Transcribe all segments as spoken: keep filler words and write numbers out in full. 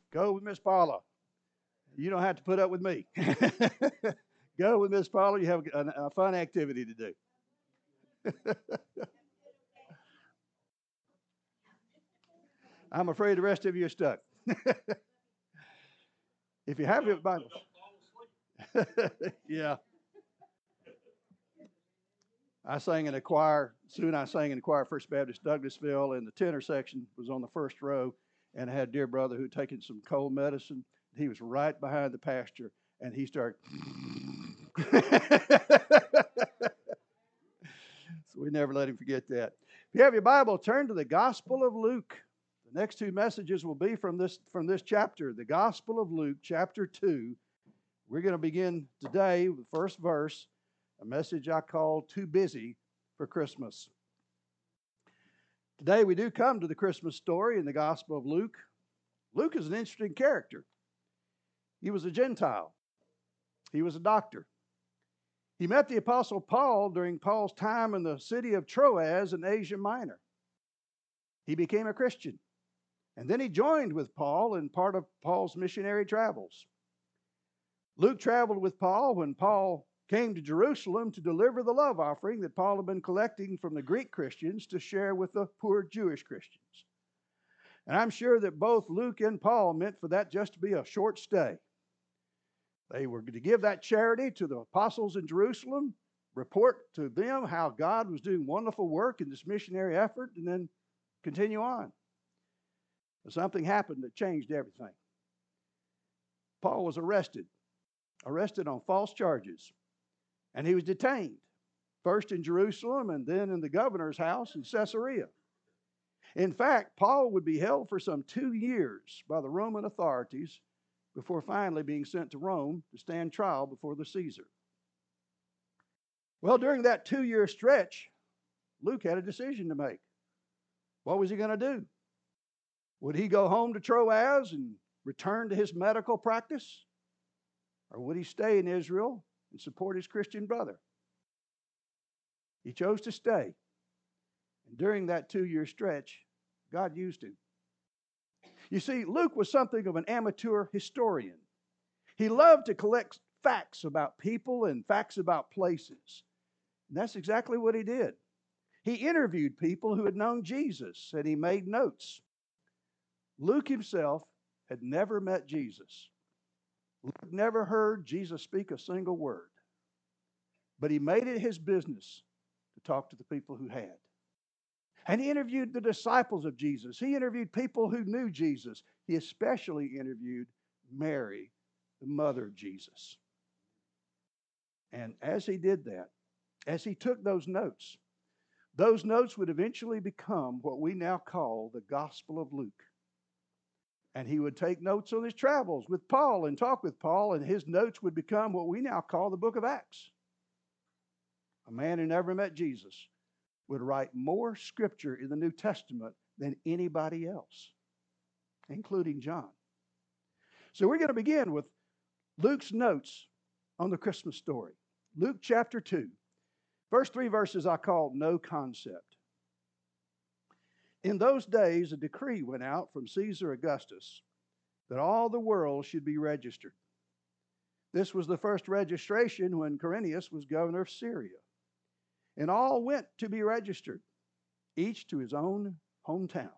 Go with Miss Paula. You don't have to put up with me. Go with Miss Paula. You have a, a fun activity to do. I'm afraid the rest of you are stuck. If you have your Bibles. Yeah. I sang in a choir. Soon I sang in the choir, First Baptist Douglasville, and the tenor section was on the first row. And I had a dear brother who had taken some cold medicine. He was right behind the pastor, and he started. So we never let him forget that. If you have your Bible, turn to the Gospel of Luke. The next two messages will be from this, from this chapter, the Gospel of Luke, chapter two. We're going to begin today with the first verse, a message I call Too Busy for Christmas. Today we do come to the Christmas story in the Gospel of Luke. Luke is an interesting character. He was a Gentile. He was a doctor. He met the Apostle Paul during Paul's time in the city of Troas in Asia Minor. He became a Christian. And then he joined with Paul in part of Paul's missionary travels. Luke traveled with Paul when Paul came to Jerusalem to deliver the love offering that Paul had been collecting from the Greek Christians to share with the poor Jewish Christians. And I'm sure that both Luke and Paul meant for that just to be a short stay. They were to give that charity to the apostles in Jerusalem, report to them how God was doing wonderful work in this missionary effort, and then continue on. But something happened that changed everything. Paul was arrested, arrested on false charges, and he was detained, first in Jerusalem and then in the governor's house in Caesarea. In fact, Paul would be held for some two years by the Roman authorities before finally being sent to Rome to stand trial before the Caesar. Well, during that two-year stretch, Luke had a decision to make. What was he going to do? Would he go home to Troas and return to his medical practice? Or would he stay in Israel and support his Christian brother? He chose to stay. And during that two-year stretch, God used him. You see, Luke was something of an amateur historian. He loved to collect facts about people and facts about places. And that's exactly what he did. He interviewed people who had known Jesus, and he made notes. Luke himself had never met Jesus. Luke never heard Jesus speak a single word. But he made it his business to talk to the people who had. And he interviewed the disciples of Jesus. He interviewed people who knew Jesus. He especially interviewed Mary, the mother of Jesus. And as he did that, as he took those notes, those notes would eventually become what we now call the Gospel of Luke. And he would take notes on his travels with Paul and talk with Paul, and his notes would become what we now call the book of Acts. A man who never met Jesus would write more scripture in the New Testament than anybody else, including John. So we're going to begin with Luke's notes on the Christmas story. Luke chapter two. First three verses I call no concept. In those days, a decree went out from Caesar Augustus that all the world should be registered. This was the first registration when Quirinius was governor of Syria. And all went to be registered, each to his own hometown.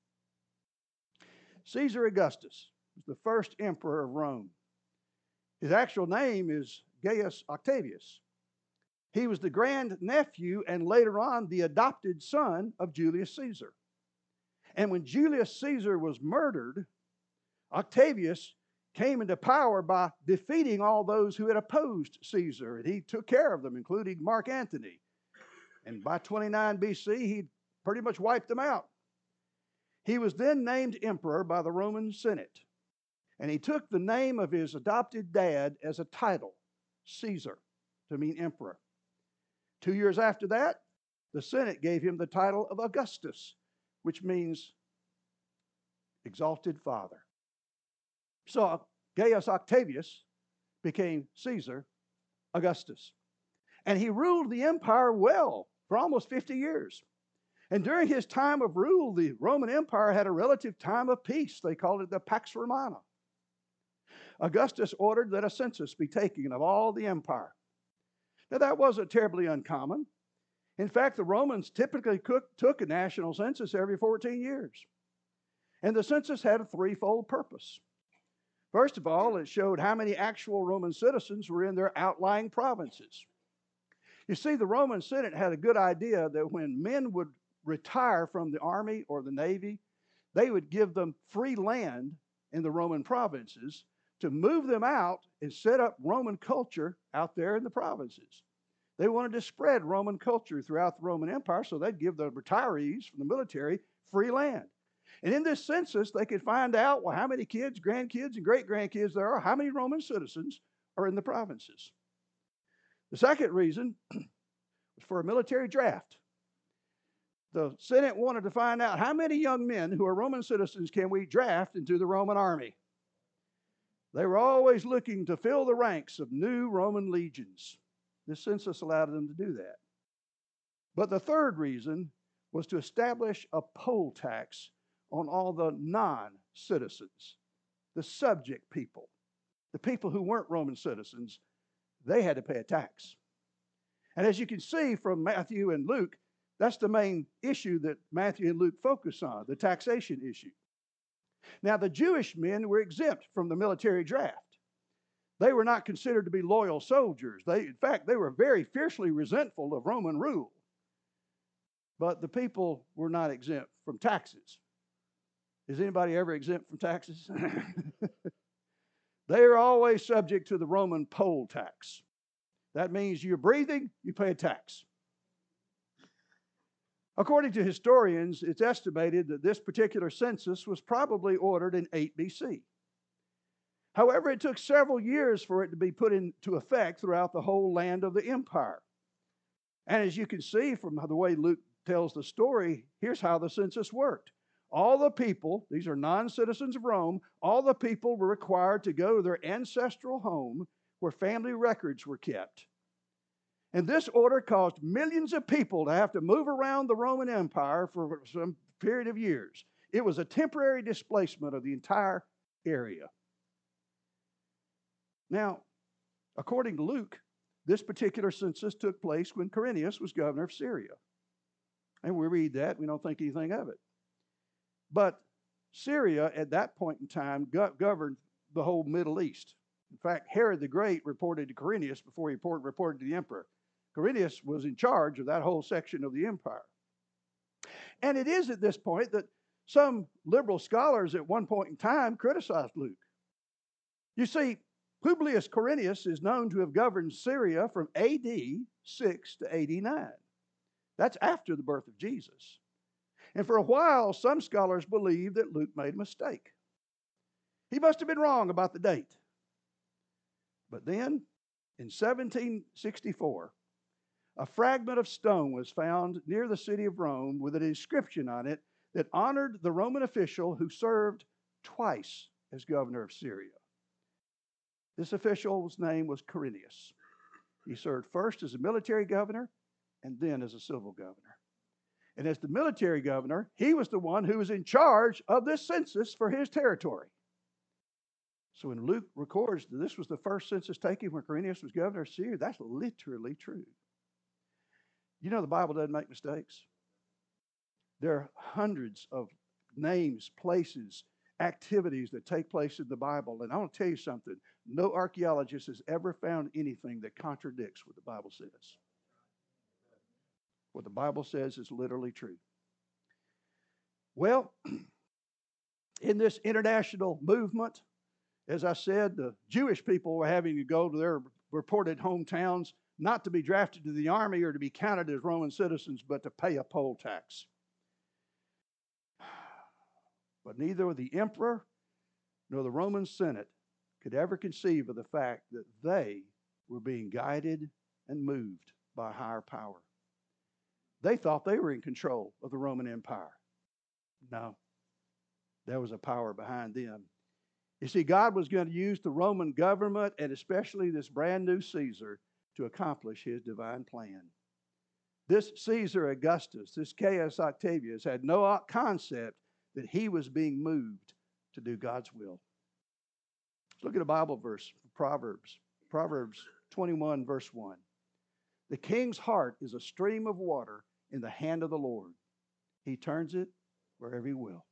Caesar Augustus was the first emperor of Rome. His actual name is Gaius Octavius. He was the grandnephew and later on the adopted son of Julius Caesar. And when Julius Caesar was murdered, Octavius came into power by defeating all those who had opposed Caesar. And he took care of them, including Mark Antony. And by twenty-nine B C, he pretty much wiped them out. He was then named emperor by the Roman Senate. And he took the name of his adopted dad as a title, Caesar, to mean emperor. Two years after that, the Senate gave him the title of Augustus, which means exalted father. So Gaius Octavius became Caesar Augustus. And he ruled the empire well for almost fifty years. And during his time of rule, the Roman Empire had a relative time of peace. They called it the Pax Romana. Augustus ordered that a census be taken of all the empire. Now, that wasn't terribly uncommon. In fact, the Romans typically took a national census every fourteen years. And the census had a threefold purpose. First of all, it showed how many actual Roman citizens were in their outlying provinces. You see, the Roman Senate had a good idea that when men would retire from the army or the navy, they would give them free land in the Roman provinces to move them out and set up Roman culture out there in the provinces. They wanted to spread Roman culture throughout the Roman Empire, so they'd give the retirees from the military free land. And in this census, they could find out, well, how many kids, grandkids, and great-grandkids there are, how many Roman citizens are in the provinces. The second reason was for a military draft. The Senate wanted to find out how many young men who are Roman citizens can we draft into the Roman army. They were always looking to fill the ranks of new Roman legions. This census allowed them to do that. But the third reason was to establish a poll tax on all the non-citizens, the subject people, the people who weren't Roman citizens. They had to pay a tax. And as you can see from Matthew and Luke, that's the main issue that Matthew and Luke focus on, the taxation issue. Now, the Jewish men were exempt from the military draft. They were not considered to be loyal soldiers. They, in fact, they were very fiercely resentful of Roman rule. But the people were not exempt from taxes. Is anybody ever exempt from taxes? They are always subject to the Roman poll tax. That means you're breathing, you pay a tax. According to historians, it's estimated that this particular census was probably ordered in eight B C. However, it took several years for it to be put into effect throughout the whole land of the empire. And as you can see from the way Luke tells the story, here's how the census worked. All the people, these are non-citizens of Rome, all the people were required to go to their ancestral home where family records were kept. And this order caused millions of people to have to move around the Roman Empire for some period of years. It was a temporary displacement of the entire area. Now, according to Luke, this particular census took place when Quirinius was governor of Syria. And we read that, we don't think anything of it. But Syria, at that point in time, go- governed the whole Middle East. In fact, Herod the Great reported to Quirinius before he report, reported to the emperor. Quirinius was in charge of that whole section of the empire. And it is at this point that some liberal scholars at one point in time criticized Luke. You see, Publius Quirinius is known to have governed Syria from A D six to A D nine. That's after the birth of Jesus. And for a while, some scholars believe that Luke made a mistake. He must have been wrong about the date. But then, in seventeen sixty-four, a fragment of stone was found near the city of Rome with an inscription on it that honored the Roman official who served twice as governor of Syria. This official's name was Quirinius. He served first as a military governor and then as a civil governor. And as the military governor, he was the one who was in charge of this census for his territory. So when Luke records that this was the first census taken when Quirinius was governor of Syria, that's literally true. You know the Bible doesn't make mistakes. There are hundreds of names, places, activities that take place in the Bible. And I want to tell you something. No archaeologist has ever found anything that contradicts what the Bible says. What the Bible says is literally true. Well, in this international movement, as I said, the Jewish people were having to go to their reported hometowns, not to be drafted to the army or to be counted as Roman citizens, but to pay a poll tax. But neither the emperor nor the Roman Senate could ever conceive of the fact that they were being guided and moved by a higher power. They thought they were in control of the Roman Empire. No, there was a power behind them. You see, God was going to use the Roman government and especially this brand new Caesar to accomplish his divine plan. This Caesar Augustus, this Caius Octavius, had no concept that he was being moved to do God's will. Let's look at a Bible verse, Proverbs. Proverbs twenty-one, verse one. The king's heart is a stream of water in the hand of the Lord. He turns it wherever he will.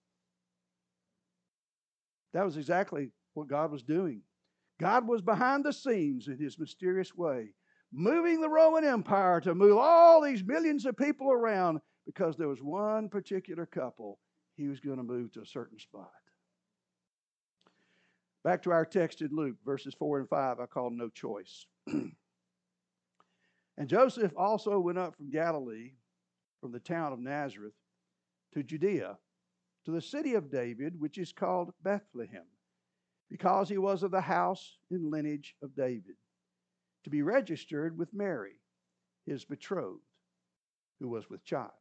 That was exactly what God was doing. God was behind the scenes in his mysterious way, moving the Roman Empire to move all these millions of people around because there was one particular couple he was going to move to a certain spot. Back to our text in Luke, verses four and five, I call no choice. And Joseph also went up from Galilee, from the town of Nazareth, to Judea, to the city of David, which is called Bethlehem, because he was of the house and lineage of David, to be registered with Mary, his betrothed, who was with child.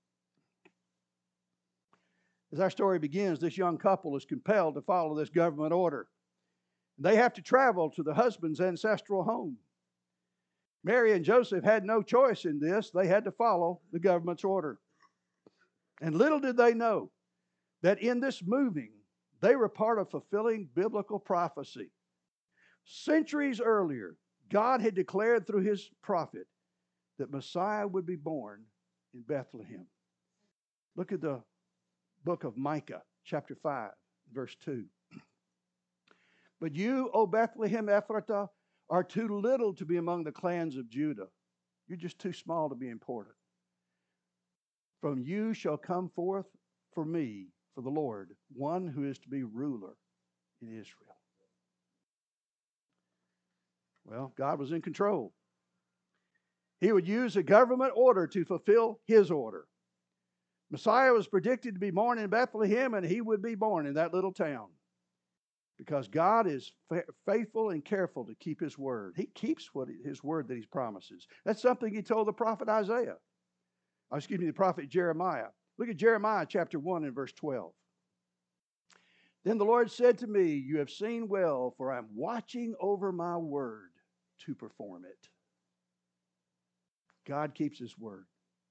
As our story begins, this young couple is compelled to follow this government order. They have to travel to the husband's ancestral home. Mary and Joseph had no choice in this. They had to follow the government's order. And little did they know that in this moving, they were part of fulfilling biblical prophecy. Centuries earlier, God had declared through his prophet that Messiah would be born in Bethlehem. Look at the book of Micah, chapter five, verse two. But you, O Bethlehem Ephratah, are too little to be among the clans of Judah. You're just too small to be important. From you shall come forth for me, for the Lord, one who is to be ruler in Israel. Well, God was in control. He would use a government order to fulfill his order. Messiah was predicted to be born in Bethlehem, and he would be born in that little town. Because God is fa- faithful and careful to keep his word. He keeps what his word that he promises. That's something he told the prophet Isaiah. Oh, excuse me, the prophet Jeremiah. Look at Jeremiah chapter one and verse twelve. Then the Lord said to me, you have seen well, for I'm watching over my word to perform it. God keeps his word.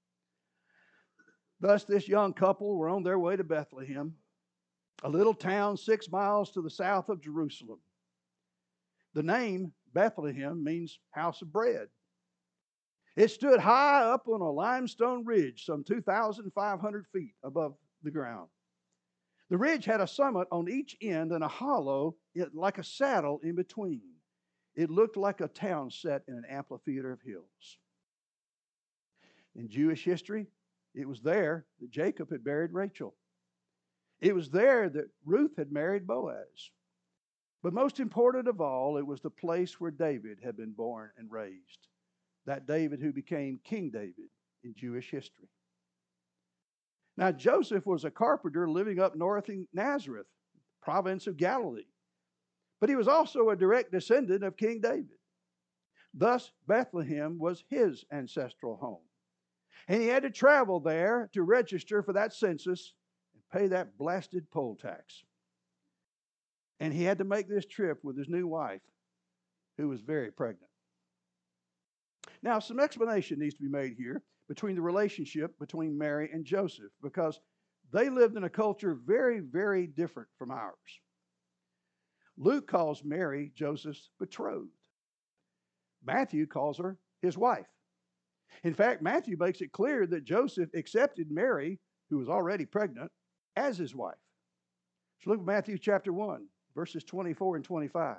Thus, this young couple were on their way to Bethlehem, a little town six miles to the south of Jerusalem. The name Bethlehem means house of bread. It stood high up on a limestone ridge, some two thousand five hundred feet above the ground. The ridge had a summit on each end and a hollow like a saddle in between. It looked like a town set in an amphitheater of hills. In Jewish history, it was there that Jacob had buried Rachel. It was there that Ruth had married Boaz. But most important of all, it was the place where David had been born and raised. That David who became King David in Jewish history. Now, Joseph was a carpenter living up north in Nazareth, province of Galilee. But he was also a direct descendant of King David. Thus, Bethlehem was his ancestral home. And he had to travel there to register for that census and pay that blasted poll tax. And he had to make this trip with his new wife, who was very pregnant. Now, some explanation needs to be made here between the relationship between Mary and Joseph, because they lived in a culture very, very different from ours. Luke calls Mary Joseph's betrothed. Matthew calls her his wife. In fact, Matthew makes it clear that Joseph accepted Mary, who was already pregnant, as his wife. So look at Matthew chapter one, verses twenty-four and twenty-five.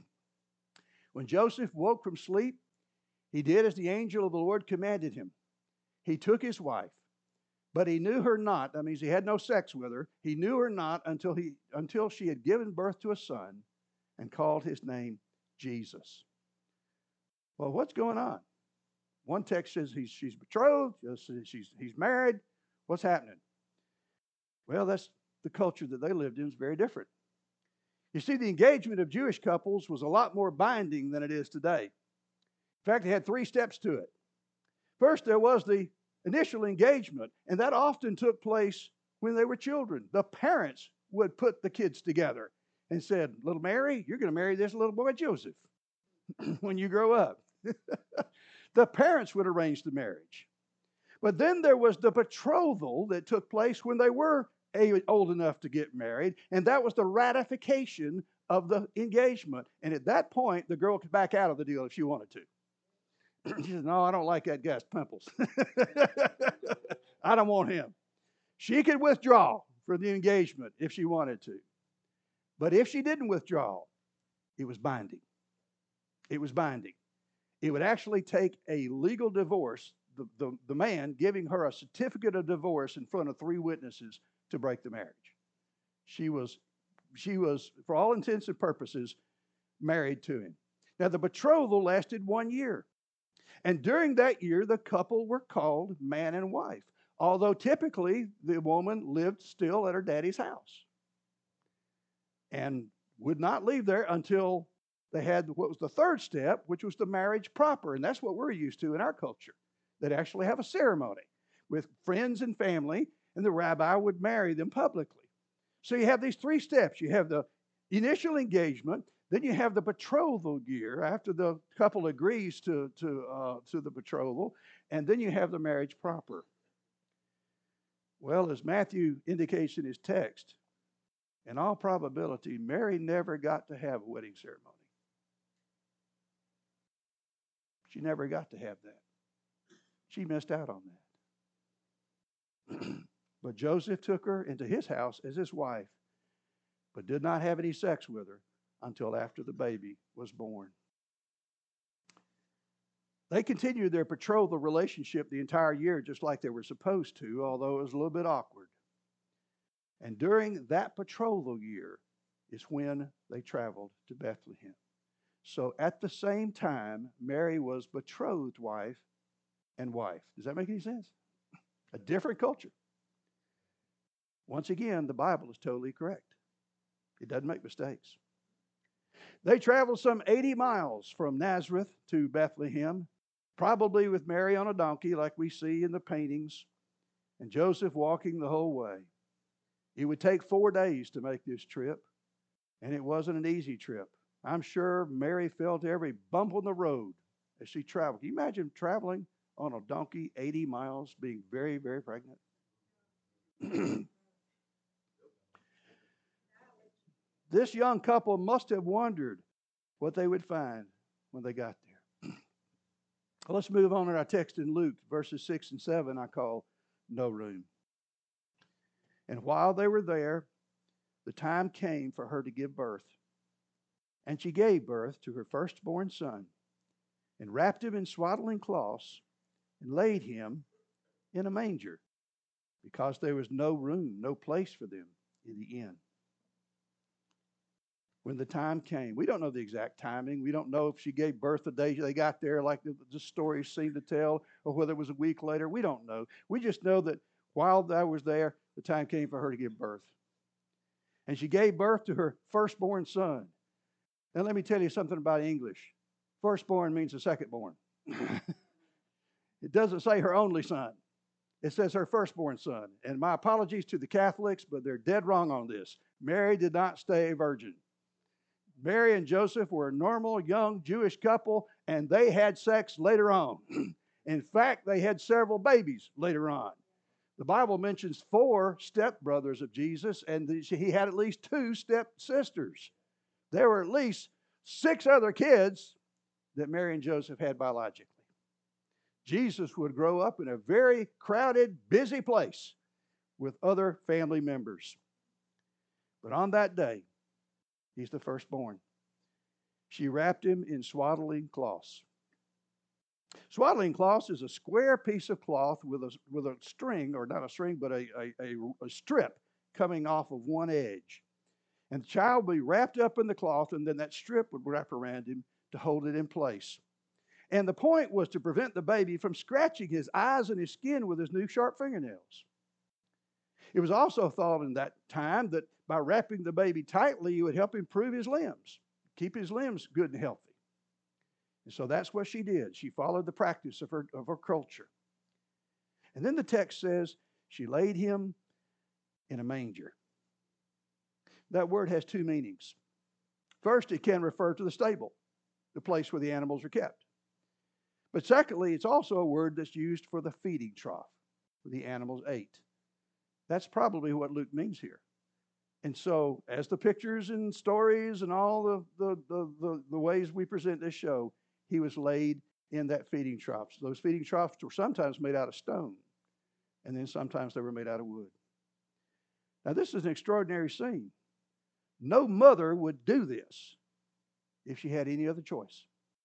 When Joseph woke from sleep, he did as the angel of the Lord commanded him. He took his wife, but he knew her not. That means he had no sex with her. He knew her not until he until she had given birth to a son and called his name Jesus. Well, what's going on? One text says he's, she's betrothed. She's, he's married. What's happening? Well, that's the culture that they lived in is very different. You see, the engagement of Jewish couples was a lot more binding than it is today. In fact, it had three steps to it. First, there was the initial engagement, and that often took place when they were children. The parents would put the kids together and said, little Mary, you're going to marry this little boy Joseph when you grow up. The parents would arrange the marriage. But then there was the betrothal that took place when they were old enough to get married, and that was the ratification of the engagement. And at that point, the girl could back out of the deal if she wanted to. She said, no, I don't like that guy's pimples. I don't want him. She could withdraw from the engagement if she wanted to. But if she didn't withdraw, it was binding. It was binding. It would actually take a legal divorce, the, the, the man giving her a certificate of divorce in front of three witnesses to break the marriage. She was, she was, for all intents and purposes, married to him. Now, the betrothal lasted one year. And during that year, the couple were called man and wife, although typically the woman lived still at her daddy's house and would not leave there until they had what was the third step, which was the marriage proper. And that's what we're used to in our culture, that actually have a ceremony with friends and family, and the rabbi would marry them publicly. So you have these three steps. You have the initial engagement, then you have the betrothal year after the couple agrees to, to, uh, to the betrothal, and then you have the marriage proper. Well, as Matthew indicates in his text, in all probability, Mary never got to have a wedding ceremony. She never got to have that. She missed out on that. But Joseph took her into his house as his wife, but did not have any sex with her until after the baby was born. They continued their betrothal relationship the entire year just like they were supposed to, although it was a little bit awkward. And during that betrothal year is when they traveled to Bethlehem. So at the same time, Mary was betrothed wife and wife. Does that make any sense? A different culture. Once again, the Bible is totally correct. It doesn't make mistakes. They traveled some eighty miles from Nazareth to Bethlehem, probably with Mary on a donkey like we see in the paintings, and Joseph walking the whole way. It would take four days to make this trip, and it wasn't an easy trip. I'm sure Mary felt every bump on the road as she traveled. Can you imagine traveling on a donkey eighty miles, being very, very pregnant? This young couple must have wondered what they would find when they got there. Well, let's move on to our text in Luke, verses six and seven, I call No Room. And while they were there, the time came for her to give birth. And she gave birth to her firstborn son, and wrapped him in swaddling cloths, and laid him in a manger, because there was no room, no place for them in the inn. When the time came, we don't know the exact timing. We don't know if she gave birth the day they got there, like the, the stories seem to tell, or whether it was a week later. We don't know. We just know that while I was there, the time came for her to give birth. And she gave birth to her firstborn son. Now, let me tell you something about English. Firstborn means the secondborn. It doesn't say her only son. It says her firstborn son. And my apologies to the Catholics, but they're dead wrong on this. Mary did not stay a virgin. Mary and Joseph were a normal, young Jewish couple, and they had sex later on. In fact, they had several babies later on. The Bible mentions four stepbrothers of Jesus, and he had at least two stepsisters. There were at least six other kids that Mary and Joseph had biologically. Jesus would grow up in a very crowded, busy place with other family members. But on that day, he's the firstborn. She wrapped him in swaddling cloths. Swaddling cloths is a square piece of cloth with a, with a string, or not a string, but a, a, a, a strip coming off of one edge. And the child would be wrapped up in the cloth, and then that strip would wrap around him to hold it in place. And the point was to prevent the baby from scratching his eyes and his skin with his new sharp fingernails. It was also thought in that time that by wrapping the baby tightly, it would help improve his limbs, keep his limbs good and healthy. And so that's what she did. She followed the practice of her, of her culture. And then the text says she laid him in a manger. That word has two meanings. First, it can refer to the stable, the place where the animals are kept. But secondly, it's also a word that's used for the feeding trough, where the animals ate. That's probably what Luke means here. And so, as the pictures and stories and all the, the, the, the, the ways we present this show, he was laid in that feeding troughs. Those feeding troughs were sometimes made out of stone, and then sometimes they were made out of wood. Now, this is an extraordinary scene. No mother would do this if she had any other choice.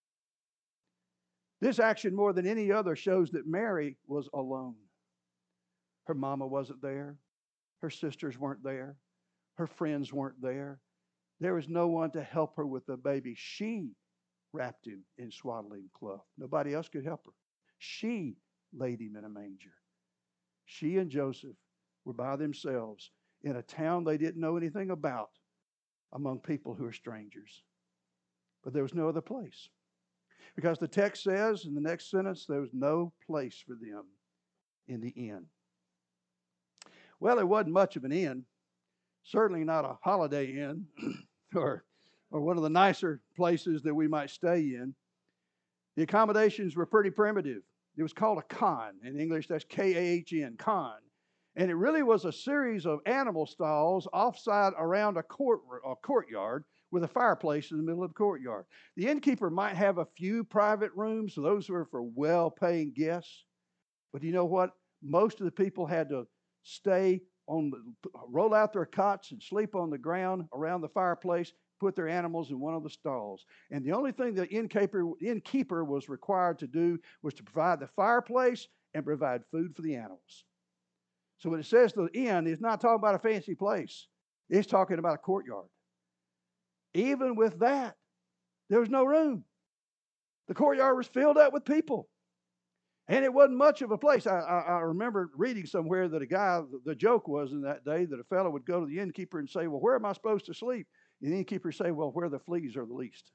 This action, more than any other, shows that Mary was alone. Her mama wasn't there. Her sisters weren't there. Her friends weren't there. There was no one to help her with the baby. She wrapped him in swaddling cloth. Nobody else could help her. She laid him in a manger. She and Joseph were by themselves in a town they didn't know anything about, among people who are strangers. But there was no other place. Because the text says in the next sentence, there was no place for them in the inn. Well, it wasn't much of an inn. Certainly not a Holiday Inn or, or one of the nicer places that we might stay in. The accommodations were pretty primitive. It was called a khan. In English, that's K A H N, khan. And it really was a series of animal stalls offside around a, court, a courtyard with a fireplace in the middle of the courtyard. The innkeeper might have a few private rooms, so those were for well-paying guests. But you know what? Most of the people had to stay on, the, roll out their cots and sleep on the ground around the fireplace, put their animals in one of the stalls. And the only thing the innkeeper, innkeeper was required to do was to provide the fireplace and provide food for the animals. So when it says the inn, it's not talking about a fancy place. It's talking about a courtyard. Even with that, there was no room. The courtyard was filled up with people. And it wasn't much of a place. I, I, I remember reading somewhere that a guy, the joke was in that day that a fellow would go to the innkeeper and say, well, where am I supposed to sleep? And the innkeeper would say, well, where the fleas are the least.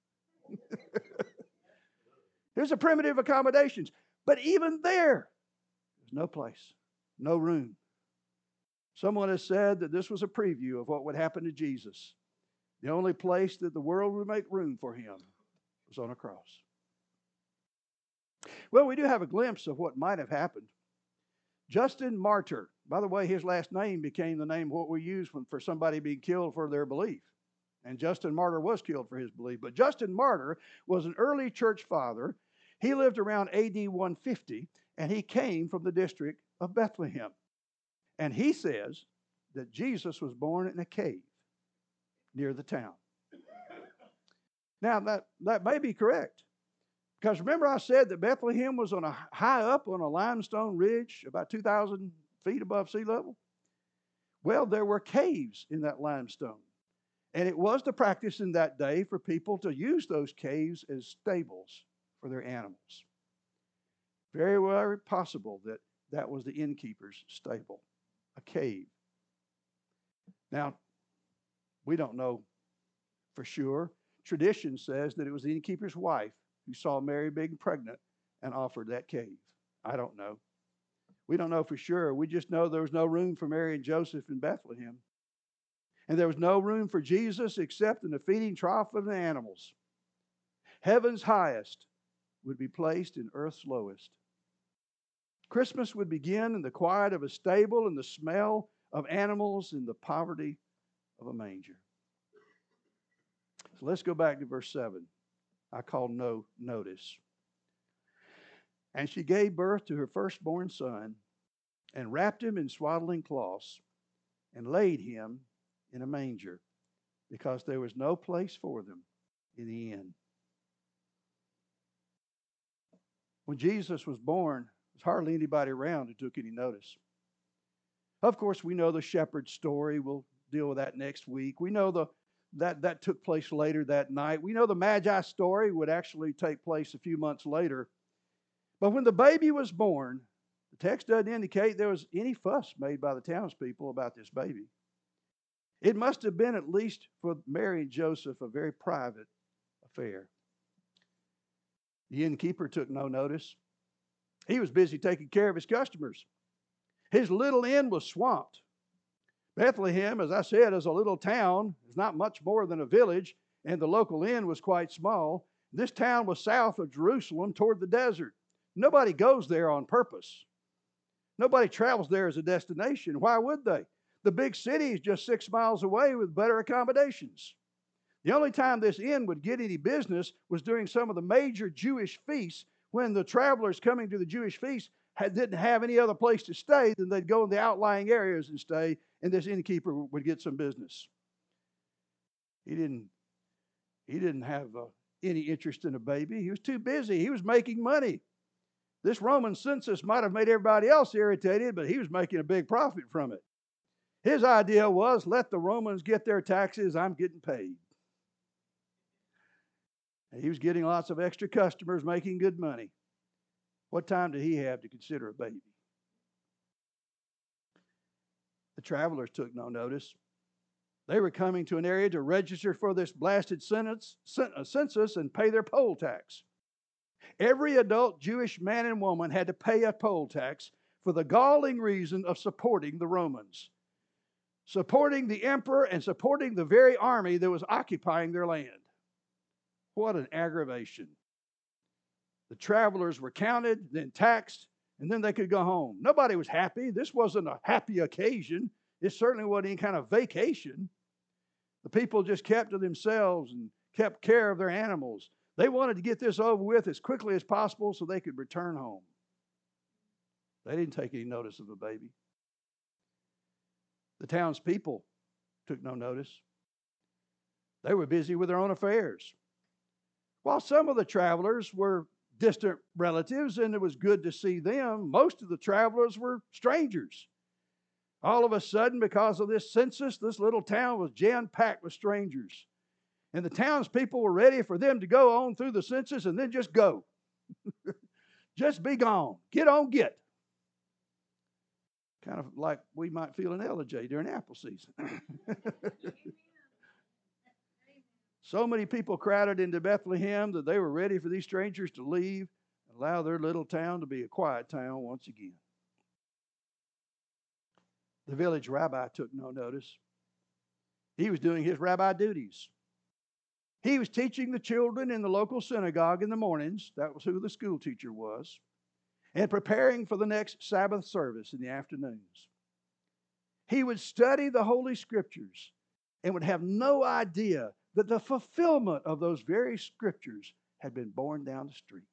Here's a primitive accommodations. But even there, there's no place, no room. Someone has said that this was a preview of what would happen to Jesus. The only place that the world would make room for him was on a cross. Well, we do have a glimpse of what might have happened. Justin Martyr, by the way, his last name became the name what we use when, for somebody being killed for their belief. And Justin Martyr was killed for his belief. But Justin Martyr was an early church father. He lived around A D one fifty, and he came from the district of Bethlehem. And he says that Jesus was born in a cave near the town. Now, that, that may be correct. Because remember I said that Bethlehem was on a high up on a limestone ridge, about two thousand feet above sea level? Well, there were caves in that limestone. And it was the practice in that day for people to use those caves as stables for their animals. Very well possible that that was the innkeeper's stable, a cave. Now, we don't know for sure. Tradition says that it was the innkeeper's wife who saw Mary being pregnant and offered that cave. I don't know. We don't know for sure. We just know there was no room for Mary and Joseph in Bethlehem. And there was no room for Jesus except in the feeding trough of the animals. Heaven's highest would be placed in earth's lowest. Christmas would begin in the quiet of a stable and the smell of animals and the poverty of a manger. So let's go back to verse seven. I call no notice. And she gave birth to her firstborn son and wrapped him in swaddling cloths and laid him in a manger because there was no place for them in the inn. When Jesus was born, there was hardly anybody around who took any notice. Of course, we know the shepherd story. We'll deal with that next week. We know the That, that took place later that night. We know the Magi story would actually take place a few months later. But when the baby was born, the text doesn't indicate there was any fuss made by the townspeople about this baby. It must have been, at least for Mary and Joseph, a very private affair. The innkeeper took no notice. He was busy taking care of his customers. His little inn was swamped. Bethlehem, as I said, is a little town. It's not much more than a village, and the local inn was quite small. This town was south of Jerusalem toward the desert. Nobody goes there on purpose. Nobody travels there as a destination. Why would they? The big city is just six miles away with better accommodations. The only time this inn would get any business was during some of the major Jewish feasts, when the travelers coming to the Jewish feast had, didn't have any other place to stay, then they'd go in the outlying areas and stay, and this innkeeper would get some business. He didn't, he didn't have uh, any interest in a baby. He was too busy. He was making money. This Roman census might have made everybody else irritated, but he was making a big profit from it. His idea was, let the Romans get their taxes, I'm getting paid. And he was getting lots of extra customers, making good money. What time did he have to consider a baby? The travelers took no notice. They were coming to an area to register for this blasted census and pay their poll tax. Every adult Jewish man and woman had to pay a poll tax for the galling reason of supporting the Romans, supporting the emperor and supporting the very army that was occupying their land. What an aggravation. The travelers were counted, then taxed, and then they could go home. Nobody was happy. This wasn't a happy occasion. It certainly wasn't any kind of vacation. The people just kept to themselves and kept care of their animals. They wanted to get this over with as quickly as possible so they could return home. They didn't take any notice of the baby. The townspeople took no notice. They were busy with their own affairs. While some of the travelers were distant relatives and it was good to see them, most of the travelers were strangers. All of a sudden, because of this census, this little town was jam-packed with strangers. And the townspeople were ready for them to go on through the census and then just go. Just be gone. Get on, get. Kind of like we might feel in Ellijay during apple season. So many people crowded into Bethlehem that they were ready for these strangers to leave and allow their little town to be a quiet town once again. The village rabbi took no notice. He was doing his rabbi duties. He was teaching the children in the local synagogue in the mornings. That was who the school teacher was. And preparing for the next Sabbath service in the afternoons. He would study the Holy Scriptures and would have no idea that the fulfillment of those very Scriptures had been borne down the street.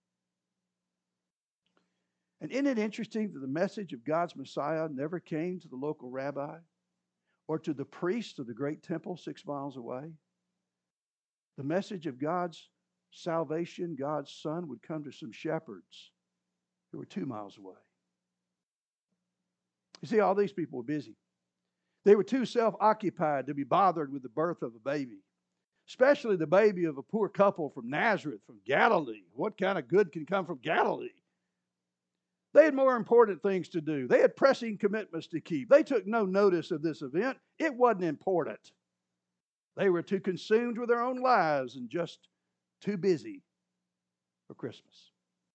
And isn't it interesting that the message of God's Messiah never came to the local rabbi or to the priest of the great temple six miles away? The message of God's salvation, God's Son, would come to some shepherds who were two miles away. You see, all these people were busy. They were too self-occupied to be bothered with the birth of a baby, especially the baby of a poor couple from Nazareth, from Galilee. What kind of good can come from Galilee? They had more important things to do. They had pressing commitments to keep. They took no notice of this event. It wasn't important. They were too consumed with their own lives and just too busy for Christmas.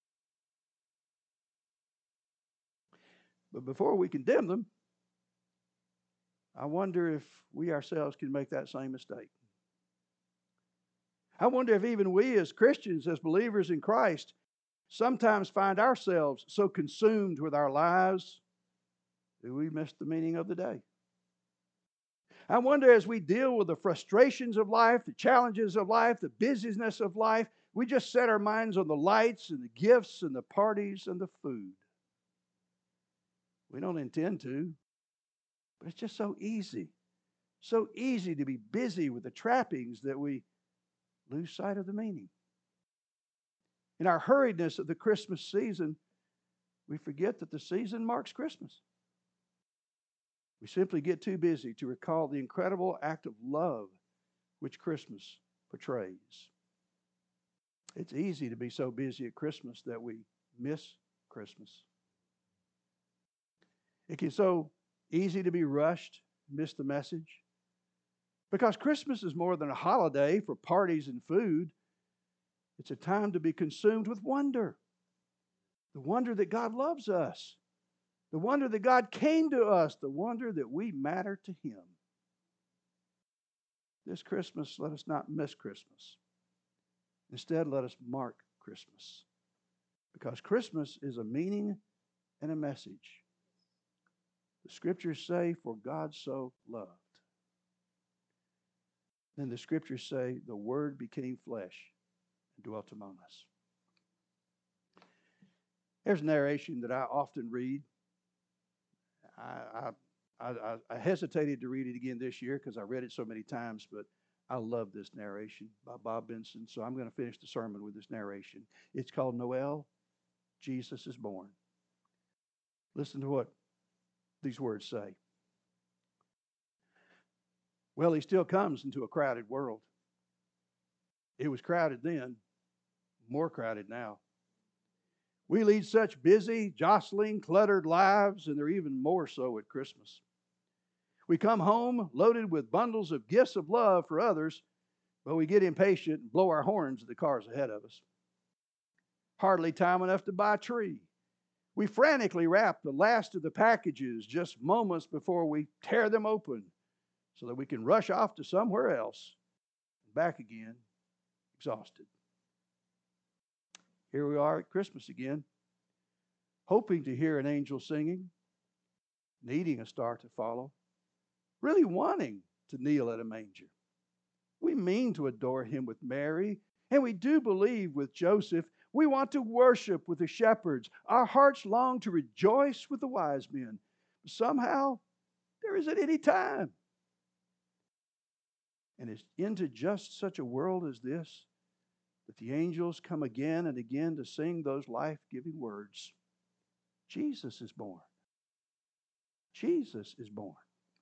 But before we condemn them, I wonder if we ourselves can make that same mistake. I wonder if even we as Christians, as believers in Christ, sometimes find ourselves so consumed with our lives that we miss the meaning of the day. I wonder, as we deal with the frustrations of life, the challenges of life, the busyness of life, we just set our minds on the lights and the gifts and the parties and the food. We don't intend to, but it's just so easy. So easy to be busy with the trappings that we lose sight of the meaning. In our hurriedness of the Christmas season, we forget that the season marks Christmas. We simply get too busy to recall the incredible act of love which Christmas portrays. It's easy to be so busy at Christmas that we miss Christmas. It can be so easy to be rushed, miss the message. Because Christmas is more than a holiday for parties and food. It's a time to be consumed with wonder. The wonder that God loves us. The wonder that God came to us. The wonder that we matter to Him. This Christmas, let us not miss Christmas. Instead, let us mark Christmas. Because Christmas is a meaning and a message. The scriptures say, for God so loved. Then the scriptures say, the Word became flesh and dwelt among us. There's a narration that I often read. I, I, I, I hesitated to read it again this year because I read it so many times, but I love this narration by Bob Benson, so I'm going to finish the sermon with this narration. It's called Noel, Jesus is Born. Listen to what these words say. Well, he still comes into a crowded world. It was crowded then, more crowded now. We lead such busy, jostling, cluttered lives, and they're even more so at Christmas. We come home loaded with bundles of gifts of love for others, but we get impatient and blow our horns at the cars ahead of us. Hardly time enough to buy a tree. We frantically wrap the last of the packages just moments before we tear them open so that we can rush off to somewhere else and back again, exhausted. Here we are at Christmas again, hoping to hear an angel singing, needing a star to follow, really wanting to kneel at a manger. We mean to adore him with Mary, and we do believe with Joseph. We want to worship with the shepherds. Our hearts long to rejoice with the wise men. But somehow, there isn't any time. And it's into just such a world as this that the angels come again and again to sing those life-giving words. Jesus is born. Jesus is born.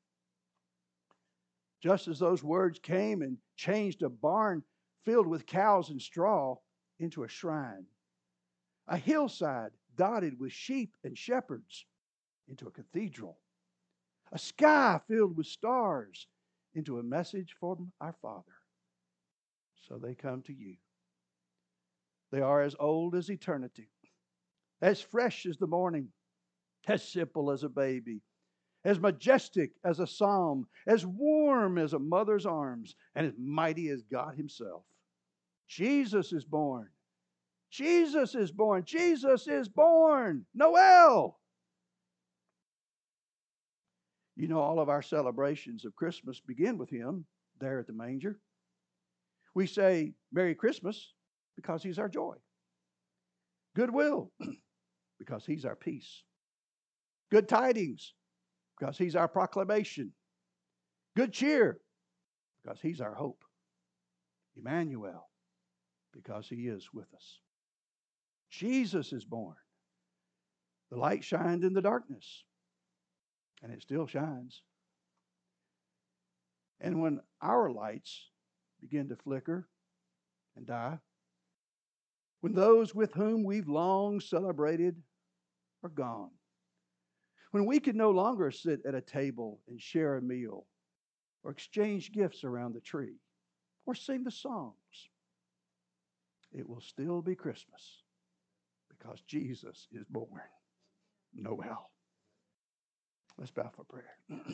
Just as those words came and changed a barn filled with cows and straw into a shrine, a hillside dotted with sheep and shepherds into a cathedral, a sky filled with stars into a message from our Father. So they come to you. They are as old as eternity, as fresh as the morning, as simple as a baby, as majestic as a psalm, as warm as a mother's arms, and as mighty as God himself. Jesus is born. Jesus is born. Jesus is born. Noel. You know, all of our celebrations of Christmas begin with him there at the manger. We say Merry Christmas because he's our joy. Goodwill because he's our peace. Good tidings because he's our proclamation. Good cheer because he's our hope. Emmanuel because he is with us. Jesus is born. The light shined in the darkness, and it still shines. And when our lights begin to flicker and die, when those with whom we've long celebrated are gone, when we can no longer sit at a table and share a meal, or exchange gifts around the tree, or sing the songs, it will still be Christmas because Jesus is born. Noel. Let's bow for prayer.